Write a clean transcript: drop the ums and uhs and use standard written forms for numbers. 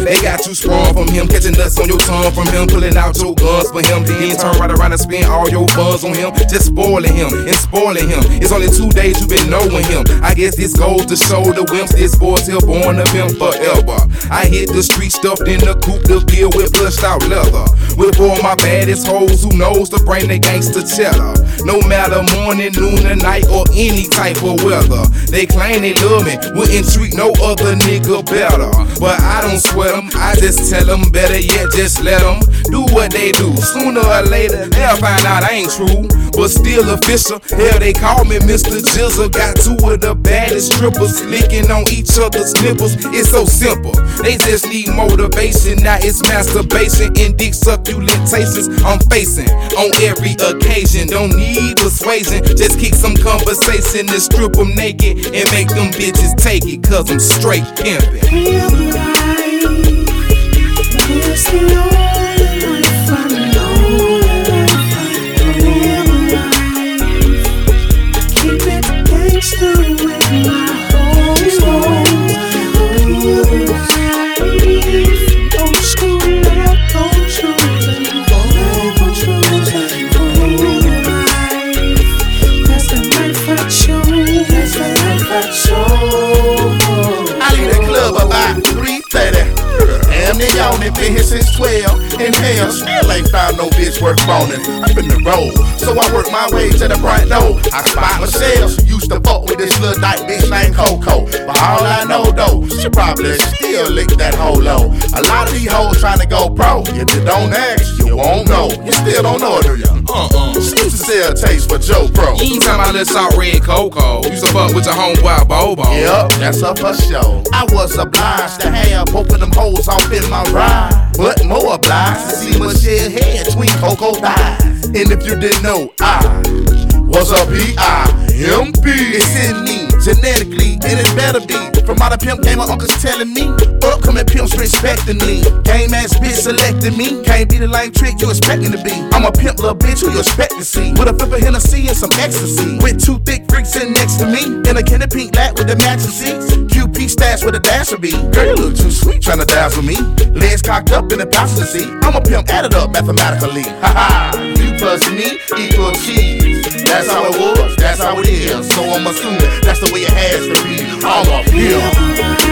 They got you sprung from him, catching nuts on your tongue from him, pulling out your guns for him. Then turn right around and spend all your funds on him, just spoiling him and spoiling him. It's only 2 days you been knowing him. I guess this goes to show the wimps, this boy's here born of him forever. I hit the street stuffed in the coupe, the bill with flushed out leather. With all my baddest hoes who knows to bring their gangster cheddar. No matter morning, noon, or night, or any type of weather. They claim they love me, wouldn't treat no other nigga better. But I don't sweat them, I just tell them better yet, just let them do what they do. Sooner or later, they'll find out I ain't true, but still official. Hell, they call me Mr. Jizzle. Got 2 of the baddest strippers licking on each other's nipples. It's so simple, they just need motivation. Now it's masturbation and dick succulentations I'm facing on every occasion. Don't need persuasion, just kick some conversation and strip them naked and make them bitches take it, cause I'm straight pimpin'. Real life, it's the only life I know. Real life, keep it gangsta with my whole soul. Real life, old school, let go choosing, forever choosing. Real life, that's the life I chose, that's the life I chose. I leave the club about 3:30. Damn, they on it, been here since 12. And hell, still ain't found no bitch worth boning. Up in the road, so I work my way to the front door. I spot myself, she used to fuck with this little dyke bitch named Coco. But all I know though, she probably still lick that hoe low. A lot of these hoes trying to go pro. If you don't ask, you won't know. You still don't know her, do ya? She used to sell taste for Joe Pro. You ain't talking about little salt red Coco. Used to fuck with your homeboy Bobo. Yep, that's her for sure. I was obliged to have both of them hoes off in my ride, but more obliged to see Michelle head between Coco thighs. And if you didn't know, I was a P.I.M.P. It's in me, genetically, and it better be. From all the pimp game, my uncle's telling me, upcoming pimps respecting me. Game ass bitch selecting me. Can't be the lame trick you expecting to be. I'm a pimp little bitch who you expect to see. With a flip of Hennessy and some ecstasy. With 2 thick freaks sitting next to me. In a candy pink lap with the matching seats. QP stash with a dash of B. Girl, you look too sweet trying to dazzle me. Legs cocked up in the passenger seat. I'm a pimp added up mathematically. Haha, you plus me equal cheese. That's how it was, that's how it is. So I'm assuming that's the way it has to be. I'm a pimp.